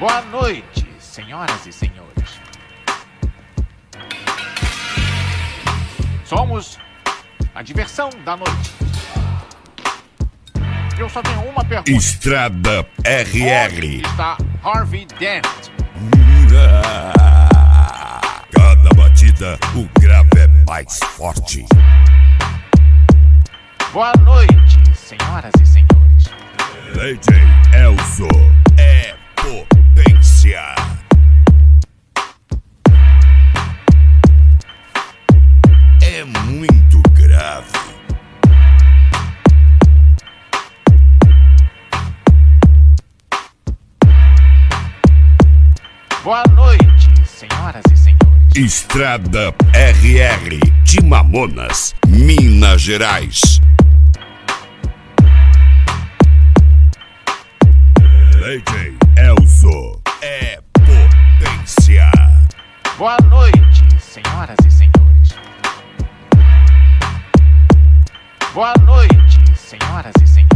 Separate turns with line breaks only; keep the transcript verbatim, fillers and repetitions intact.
Boa noite, senhoras e senhores. Somos a diversão da noite. Eu só tenho uma pergunta.
Estrada R R.
Onde está Harvey Dent?
Cada batida, o grave é mais forte.
Boa noite, senhoras e senhores.
D J Elzo é potência. É muito grave.
Boa noite, senhoras e senhores.
Estrada R R de Mamonas, Minas Gerais. D J Elzo é potência.
Boa noite, senhoras e senhores. Boa noite, senhoras e senhores.